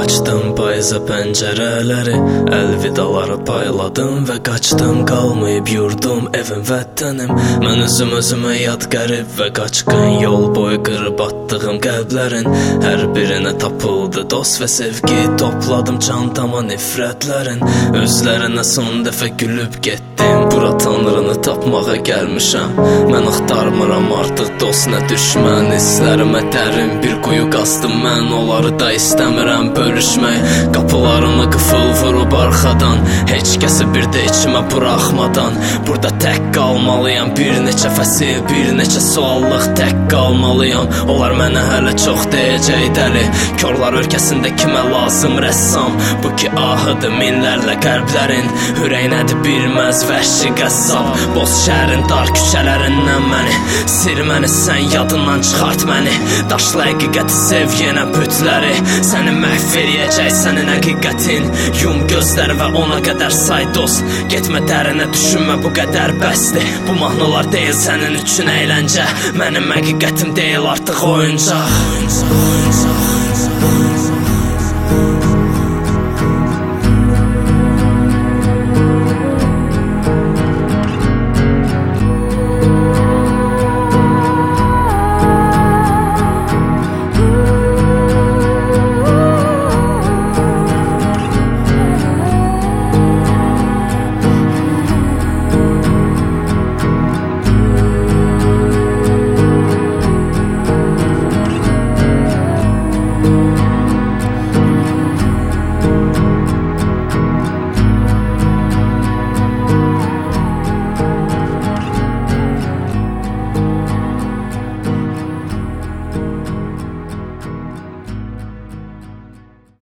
Açdım payıza pəncərələri, əlvidaları payladım və qaçdım. Qalmayıb yurdum, evim, vətənim. Mən özümə yad qərib və qaçqın, yol boyu qırıb atdığım qəlblərin hər birinə tapıldı dost və sevgi. Topladım çantama nifrətlərin, özlərinə son dəfə gülüb getdim. Bura tanrını tapmağa gəlmişəm, mən axtarmıram artıq dost nə düşmən. Hisslərimə dərin bir quyu qazdım mən, onları da istəmirəm bölüşmək. Qapılarımı qıfıl vurub arxadan, heç kəsi bir də içimə buraxmadan. Burada tək qalmalıyam, bir neçə fəsil, bir neçə suallıq tək qalmalıyam. Onlar mənə hələ çox deyəcək dəli, körlar ölkəsində kimə lazım rəssam. Bu ki ahıdır minlərlə qəlblərin, ürəyinədir bilməz vəhşi qəssab. Boz şəhərin dar küçələrindən məni sil, məni sən yadından çıxart məni. Daşlı həqiqəti sev yenə bütləri, səni məhv eləyəcək sənin həqiqətin. Yum gözləri və ona qədər say dost, getmə dərinə düşünmə bu qədər bəsdir. Bu mahnılar deyil sənin üçün əyləncə, mənim həqiqətim deyil artıq oyuncaq.